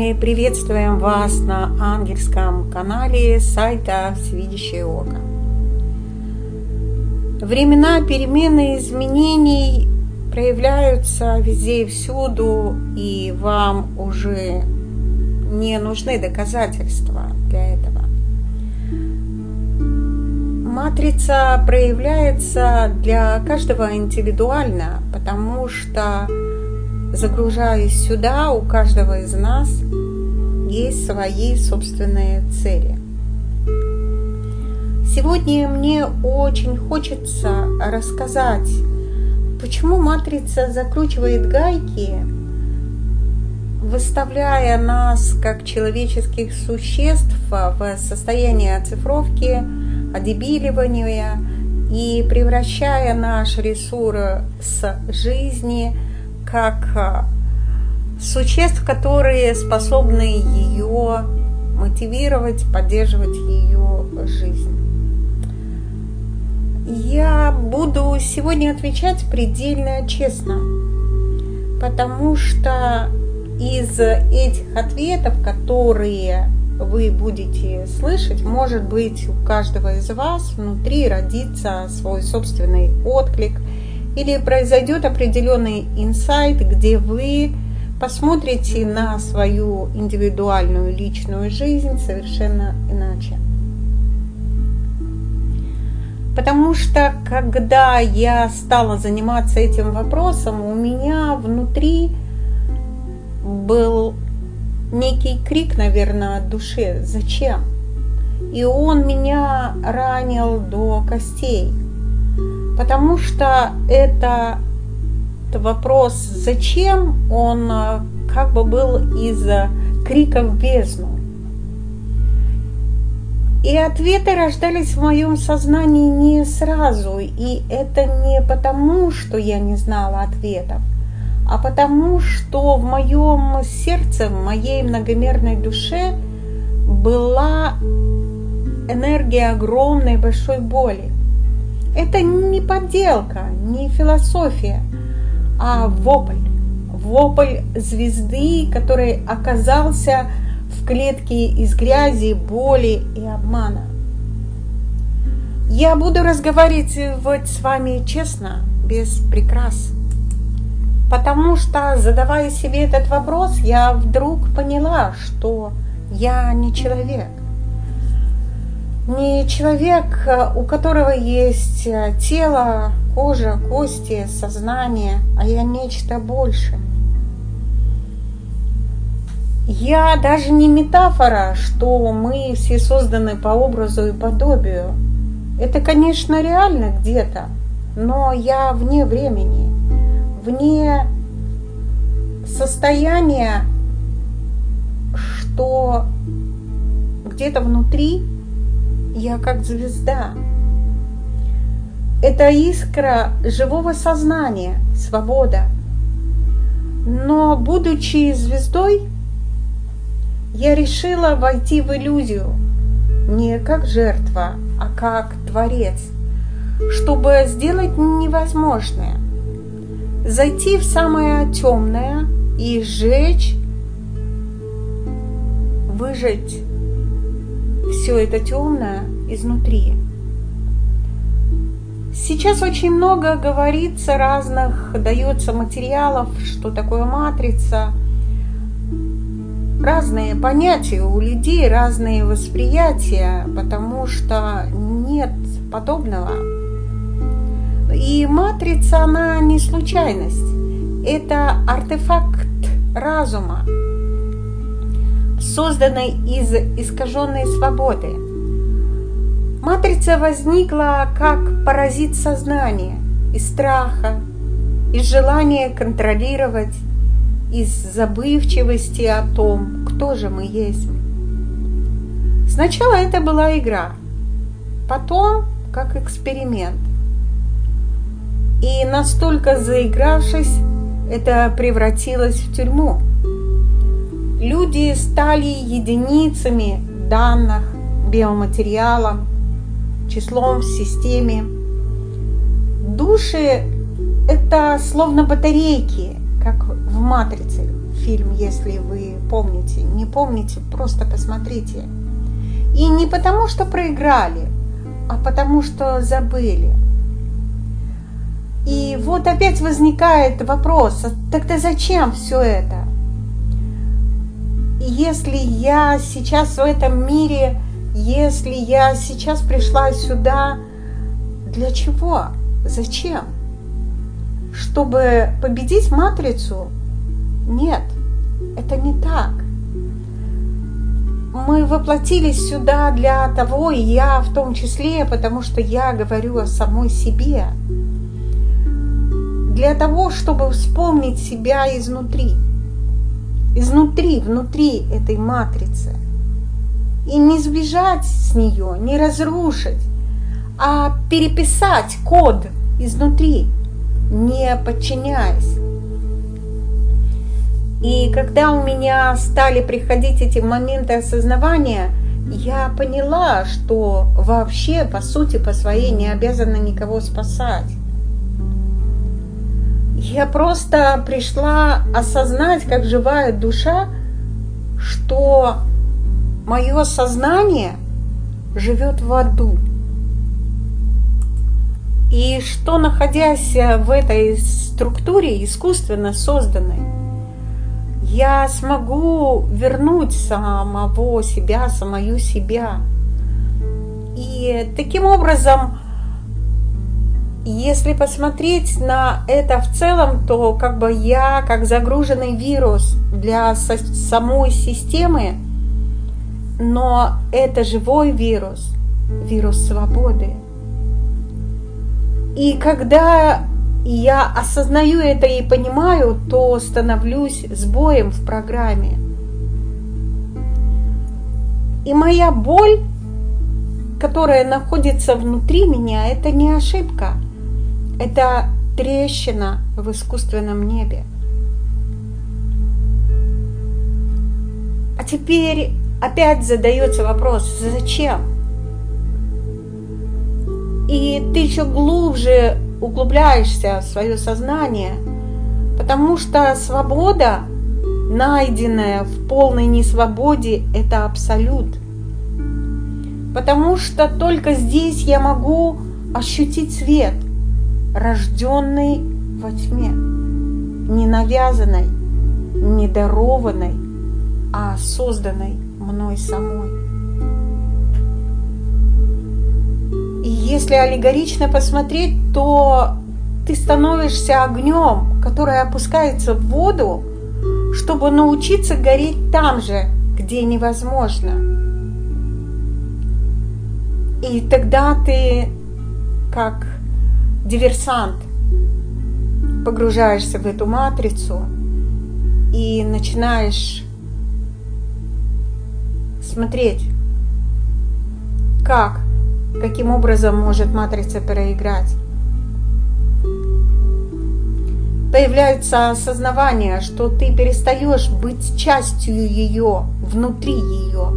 Мы приветствуем вас на ангельском канале сайта «Всевидящее око». Времена перемены и изменений проявляются везде и всюду, и вам уже не нужны доказательства для этого. Матрица проявляется для каждого индивидуально, потому что, загружаясь сюда, у каждого из нас есть свои собственные цели. Сегодня мне очень хочется рассказать, почему матрица закручивает гайки, выставляя нас как человеческих существ в состояние оцифровки, одебиливания и превращая наш ресурс жизни как существ, которые способны ее мотивировать, поддерживать ее жизнь. Я буду сегодня отвечать предельно честно, потому что из этих ответов, которые вы будете слышать, может быть, у каждого из вас внутри родится свой собственный отклик, или произойдет определенный инсайт, где вы посмотрите на свою индивидуальную личную жизнь совершенно иначе. Потому что, когда я стала заниматься этим вопросом, у меня внутри был некий крик, наверное, от души: зачем? И он меня ранил до костей. Потому что этот вопрос «зачем?» он как бы был из крика в бездну. И ответы рождались в моем сознании не сразу. И это не потому, что я не знала ответов, а потому, что в моем сердце, в моей многомерной душе была энергия огромной большой боли. Это не подделка, не философия, а вопль. Вопль звезды, который оказался в клетке из грязи, боли и обмана. Я буду разговаривать с вами честно, без прикрас. Потому что, задавая себе этот вопрос, я вдруг поняла, что я не человек. Не человек, у которого есть тело, кожа, кости, сознание, а я нечто большее. Я даже не метафора, что мы все созданы по образу и подобию. Это, конечно, реально где-то, но я вне времени, вне состояния, что где-то внутри я как звезда. Это искра живого сознания, свобода. Но, будучи звездой, я решила войти в иллюзию не как жертва, а как творец, чтобы сделать невозможное. Зайти в самое темное и сжечь, выжечь все это темное изнутри. Сейчас очень много говорится разных, дается материалов, что такое матрица. Разные понятия у людей, разные восприятия, потому что нет подобного. И матрица, она не случайность. Это артефакт разума, созданный из искаженной свободы. Матрица возникла как паразит сознания, из страха, из желания контролировать, из забывчивости о том, кто же мы есть. Сначала это была игра, потом как эксперимент. И настолько заигравшись, это превратилось в тюрьму. Люди стали единицами данных, биоматериалом, числом в системе. Души – это словно батарейки, как в «Матрице», фильм, если вы помните. Не помните, просто посмотрите. И не потому, что проиграли, а потому, что забыли. И вот опять возникает вопрос, тогда зачем все это? Если я сейчас в этом мире, если я сейчас пришла сюда, для чего? Зачем? Чтобы победить матрицу? Нет, это не так. Мы воплотились сюда для того, и я в том числе, потому что я говорю о самой себе. Для того, чтобы вспомнить себя изнутри. Внутри этой матрицы. И не сбежать с нее, не разрушить, а переписать код изнутри, не подчиняясь. И когда у меня стали приходить эти моменты осознавания, я поняла, что вообще, по сути, по своей не обязана никого спасать. Я просто пришла осознать, как живая душа, что мое сознание живет в аду. И что, находясь в этой структуре искусственно созданной, я смогу вернуть самого себя, самую себя. И таким образом, если посмотреть на это в целом, то как бы я, как загруженный вирус для самой системы, но это живой вирус, вирус свободы. И когда я осознаю это и понимаю, то становлюсь сбоем в программе. И моя боль, которая находится внутри меня, это не ошибка. Это трещина в искусственном небе. А теперь опять задается вопрос, зачем? И ты еще глубже углубляешься в свое сознание, потому что свобода, найденная в полной несвободе, это абсолют. Потому что только здесь я могу ощутить свет, рожденный во тьме, не навязанной, не дарованной, а созданной мной самой. И если аллегорично посмотреть, то ты становишься огнем, который опускается в воду, чтобы научиться гореть там же, где невозможно. И тогда ты, как диверсант, погружаешься в эту матрицу и начинаешь смотреть, каким образом может матрица проиграть. Появляется осознавание, что ты перестаешь быть частью ее, внутри ее.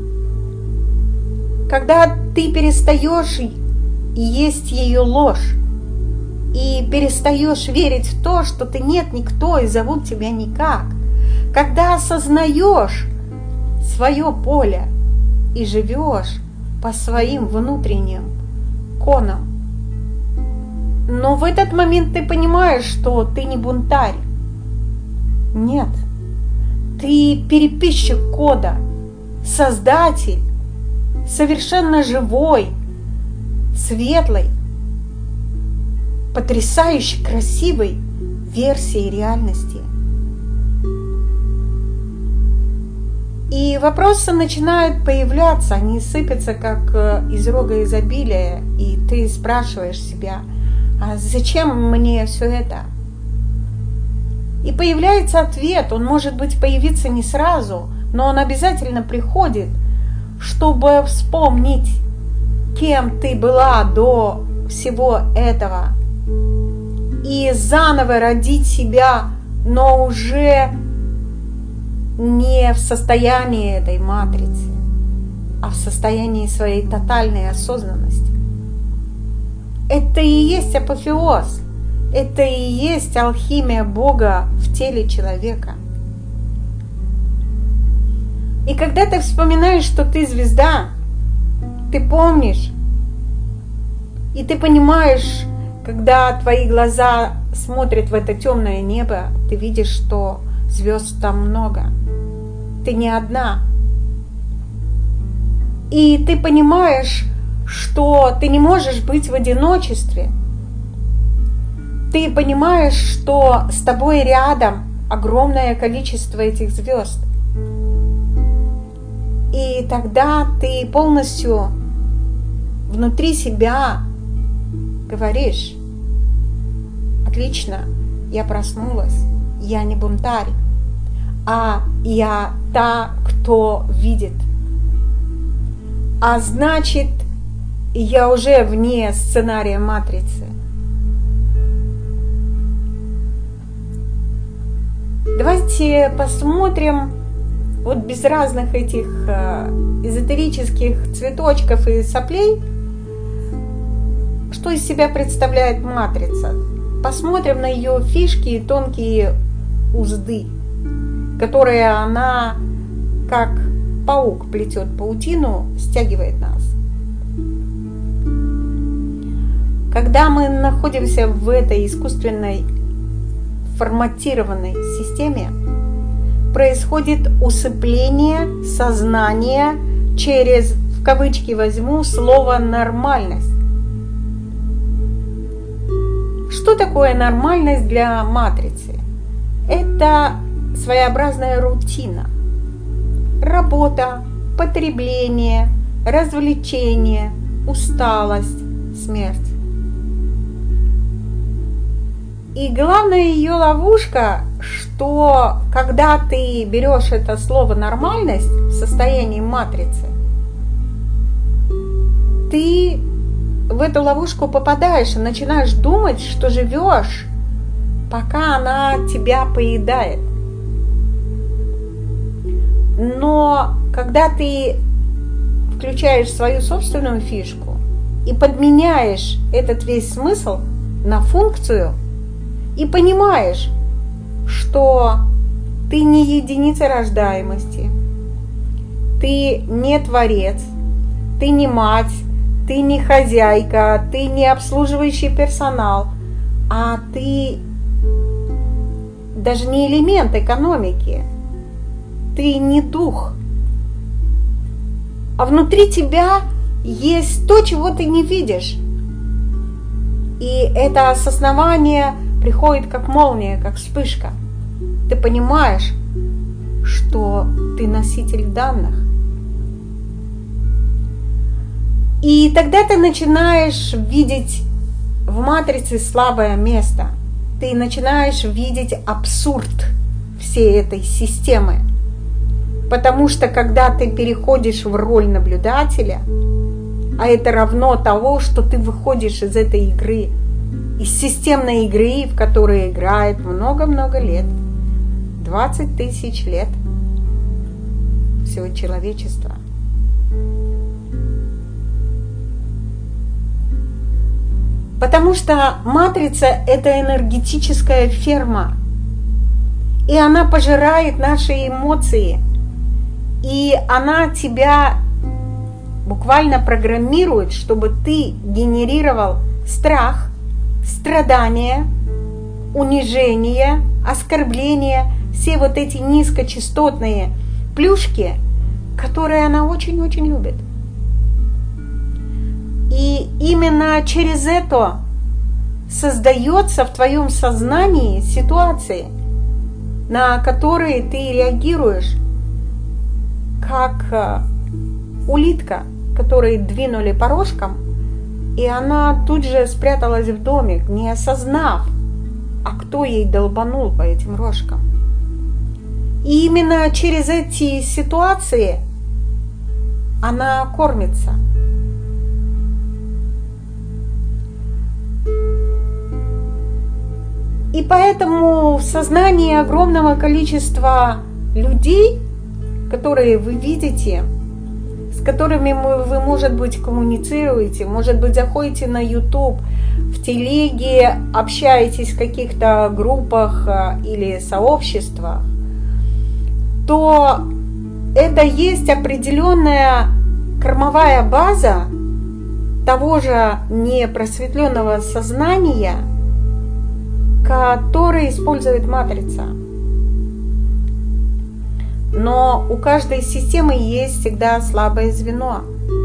Когда ты перестаешь есть ее ложь и перестаешь верить в то, что ты нет никто и зовут тебя никак, когда осознаешь свое поле и живешь по своим внутренним конам, но в этот момент ты понимаешь, что ты не бунтарь. Нет, ты переписчик кода, создатель совершенно живой, светлой, потрясающе красивой версии реальности. И вопросы начинают появляться, они сыпятся как из рога изобилия, и ты спрашиваешь себя, а зачем мне все это? И появляется ответ, он может быть появиться не сразу, но он обязательно приходит, чтобы вспомнить, кем ты была до всего этого, и заново родить себя, но уже не в состоянии этой матрицы, а в состоянии своей тотальной осознанности. Это и есть апофеоз, это и есть алхимия Бога в теле человека. И когда ты вспоминаешь, что ты звезда, ты помнишь, и ты понимаешь, когда твои глаза смотрят в это темное небо, ты видишь, что звезд там много. Ты не одна. И ты понимаешь, что ты не можешь быть в одиночестве. Ты понимаешь, что с тобой рядом огромное количество этих звезд. И тогда ты полностью внутри себя говоришь: отлично, я проснулась, я не бунтарь, а я та, кто видит. А значит, я уже вне сценария матрицы. Давайте посмотрим вот без разных этих эзотерических цветочков и соплей, что из себя представляет матрица. Посмотрим на ее фишки и тонкие узды, которые она, как паук плетет паутину, стягивает нас. Когда мы находимся в этой искусственной форматированной системе, происходит усыпление сознания через, в кавычки возьму, слово «нормальность». Что такое нормальность для матрицы? Это своеобразная рутина. Работа, потребление, развлечение, усталость, смерть. И главная ее ловушка, что когда ты берешь это слово «нормальность» в состоянии матрицы, ты в эту ловушку попадаешь и начинаешь думать, что живешь, пока она тебя поедает. Но когда ты включаешь свою собственную фишку и подменяешь этот весь смысл на функцию, и понимаешь, что ты не единица рождаемости, ты не творец, ты не мать, ты не хозяйка, ты не обслуживающий персонал, а ты даже не элемент экономики, ты не дух. А внутри тебя есть то, чего ты не видишь. И это осознавание приходит как молния, как вспышка. Ты понимаешь, что ты носитель данных. И тогда ты начинаешь видеть в матрице слабое место. Ты начинаешь видеть абсурд всей этой системы. Потому что когда ты переходишь в роль наблюдателя, а это равно того, что ты выходишь из этой игры, из системной игры, в которой играет много-много лет, 20 тысяч лет всего человечества. Потому что матрица – это энергетическая ферма, и она пожирает наши эмоции, и она тебя буквально программирует, чтобы ты генерировал страх, страдания, унижение, оскорбление, все вот эти низкочастотные плюшки, которые она очень-очень любит. И именно через это создается в твоем сознании ситуации, на которые ты реагируешь, как улитка, которой двинули по рожкам, и она тут же спряталась в домик, не осознав, а кто ей долбанул по этим рожкам. И именно через эти ситуации она кормится. И поэтому в сознании огромного количества людей, которые вы видите, с которыми вы, может быть, коммуницируете, может быть, заходите на YouTube, в телеге, общаетесь в каких-то группах или сообществах, то это есть определенная кормовая база того же непросветленного сознания, который использует матрица. Но у каждой системы есть всегда слабое звено.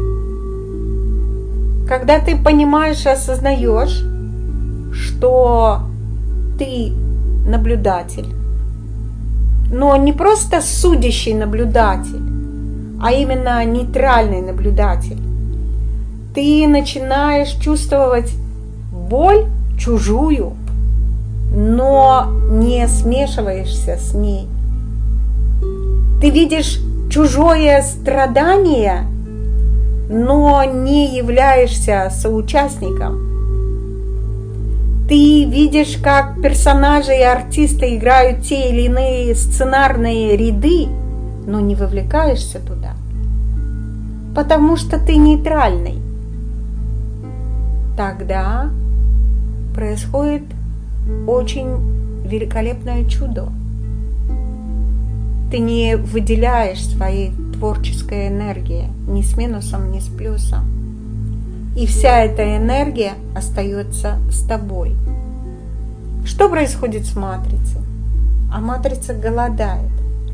Когда ты понимаешь и осознаешь, что ты наблюдатель, но не просто судящий наблюдатель, а именно нейтральный наблюдатель, ты начинаешь чувствовать боль чужую, но не смешиваешься с ней. Ты видишь чужое страдание, но не являешься соучастником. Ты видишь, как персонажи и артисты играют те или иные сценарные ряды, но не вовлекаешься туда, потому что ты нейтральный. Тогда происходит очень великолепное чудо. Ты не выделяешь своей творческой энергии ни с минусом, ни с плюсом. И вся эта энергия остается с тобой. Что происходит с матрицей? А матрица голодает.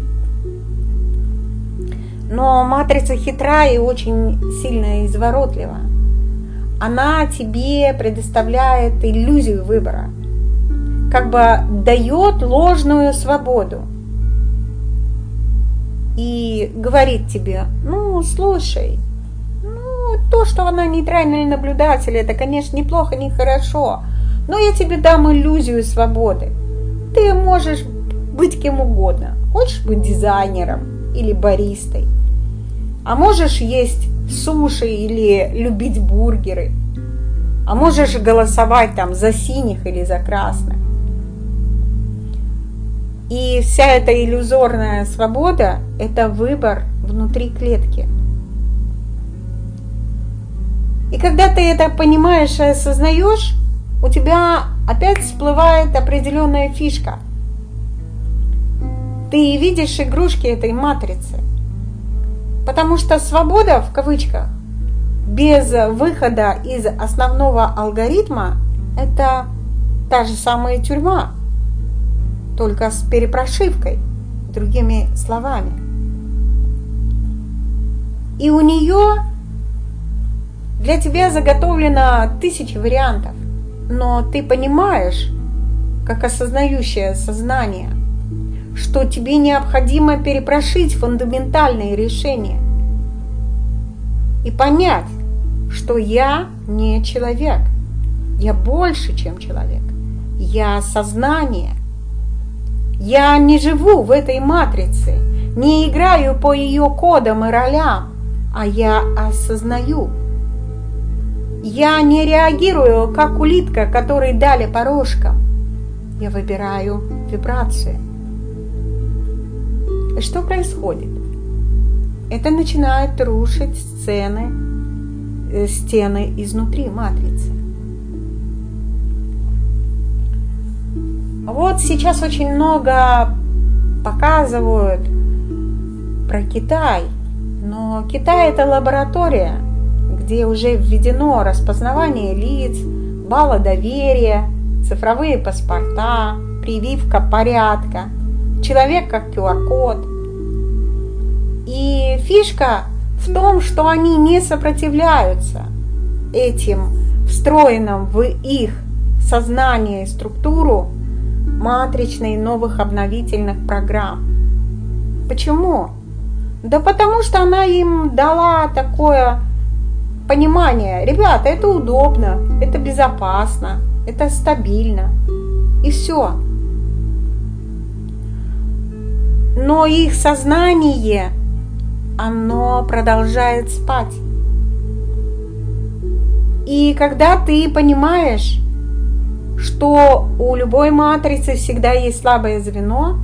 Но матрица хитра и очень сильно изворотлива. Она тебе предоставляет иллюзию выбора, как бы дает ложную свободу. И говорит тебе: ну, слушай, то, что она нейтральный наблюдатель, это, конечно, неплохо, не хорошо, но я тебе дам иллюзию свободы. Ты можешь быть кем угодно. Хочешь быть дизайнером или баристой, а можешь есть суши или любить бургеры, а можешь голосовать там за синих или за красных. И вся эта иллюзорная свобода – это выбор внутри клетки. И когда ты это понимаешь и осознаешь, у тебя опять всплывает определенная фишка. Ты видишь игрушки этой матрицы. Потому что свобода, в кавычках, без выхода из основного алгоритма – это та же самая тюрьма, только с перепрошивкой, другими словами. И у нее для тебя заготовлено 1000 вариантов, но ты понимаешь, как осознающее сознание, что тебе необходимо перепрошить фундаментальные решения и понять, что я не человек, я больше, чем человек, я сознание. Я не живу в этой матрице, не играю по ее кодам и ролям, а я осознаю. Я не реагирую, как улитка, которой дали по рожкам. Я выбираю вибрации. И что происходит? Это начинает рушить стены изнутри матрицы. Вот сейчас очень много показывают про Китай, но Китай – это лаборатория, где уже введено распознавание лиц, баллы доверия, цифровые паспорта, прививка порядка, человек как QR-код. И фишка в том, что они не сопротивляются этим встроенным в их сознание и структуру матричной новых обновительных программ. Почему? Да потому что она им дала такое понимание: ребята, это удобно, это безопасно, это стабильно. И все. Но их сознание, оно продолжает спать. И когда ты понимаешь, что у любой матрицы всегда есть слабое звено,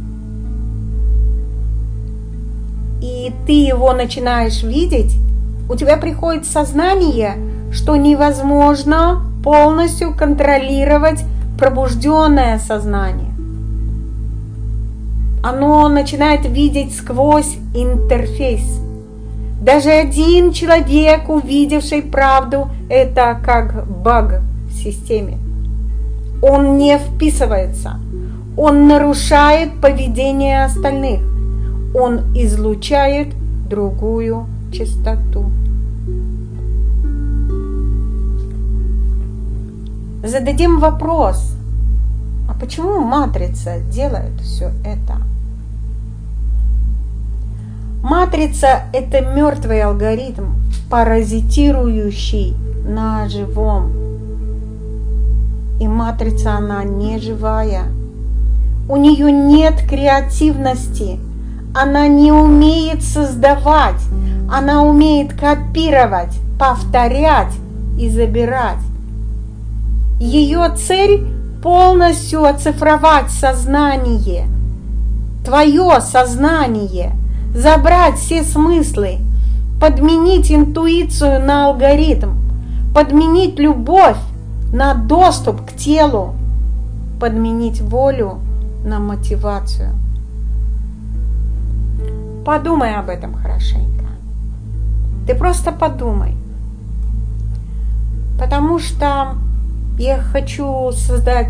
и ты его начинаешь видеть, у тебя приходит сознание, что невозможно полностью контролировать пробужденное сознание. Оно начинает видеть сквозь интерфейс. Даже один человек, увидевший правду, это как баг в системе. Он не вписывается. Он нарушает поведение остальных. Он излучает другую частоту. Зададим вопрос, а почему матрица делает все это? Матрица – это мертвый алгоритм, паразитирующий на живом. И матрица, она не живая. У нее нет креативности. Она не умеет создавать. Она умеет копировать, повторять и забирать. Ее цель – полностью оцифровать сознание, твое сознание, забрать все смыслы, подменить интуицию на алгоритм, подменить любовь на доступ к телу, подменить волю на мотивацию. Подумай об этом хорошенько. Ты просто подумай. Потому что я хочу создать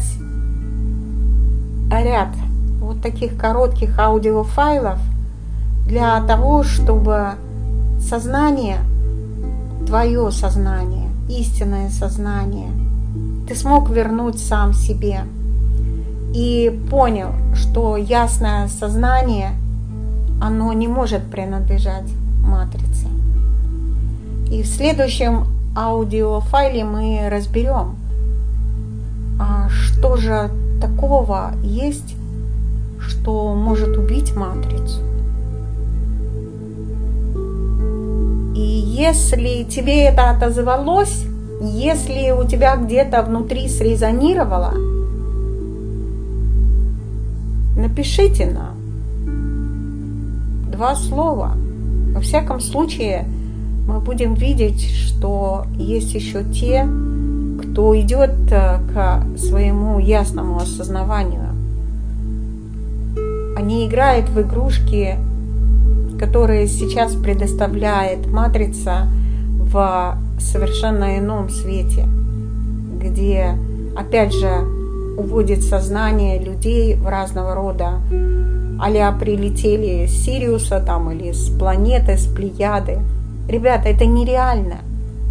ряд вот таких коротких аудиофайлов для того, чтобы сознание, твое сознание, истинное сознание, ты смог вернуть сам себе и понял, что ясное сознание, оно не может принадлежать матрице. И в следующем аудиофайле мы разберем, а что же такого есть, что может убить матрицу. И если тебе это отозвалось, если у тебя где-то внутри срезонировало, напишите нам 2 слова. Во всяком случае, мы будем видеть, что есть еще те, кто идет к своему ясному осознаванию. Они играют в игрушки, которые сейчас предоставляет матрица в совершенно ином свете, где, опять же, уводит сознание людей в разного рода, а-ля прилетели с Сириуса там, или с планеты, с Плеяды. Ребята, это нереально.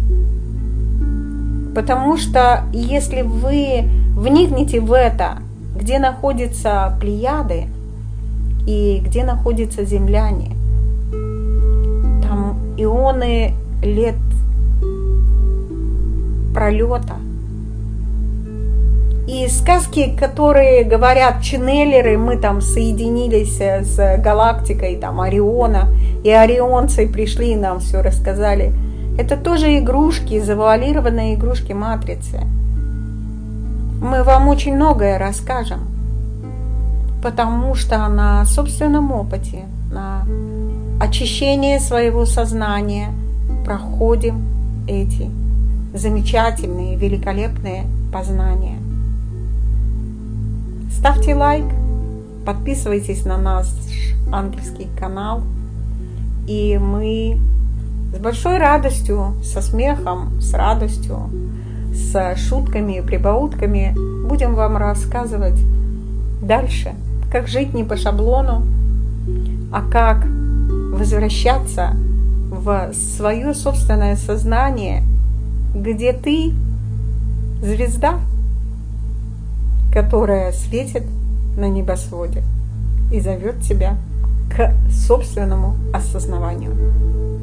Потому что если вы вникнете в это, где находятся Плеяды и где находятся земляне, там ионы лет пролета. И сказки, которые говорят ченнелеры, мы там соединились с галактикой там Ориона, и орионцы пришли и нам все рассказали. Это тоже игрушки, завуалированные игрушки матрицы. Мы вам очень многое расскажем, потому что на собственном опыте, на очищение своего сознания проходим эти замечательные, великолепные познания. Ставьте лайк, подписывайтесь на наш ангельский канал, и мы с большой радостью, со смехом, с радостью, с шутками, прибаутками будем вам рассказывать дальше, как жить не по шаблону, а как возвращаться в свое собственное сознание, где ты звезда, которая светит на небосводе и зовет тебя к собственному осознаванию.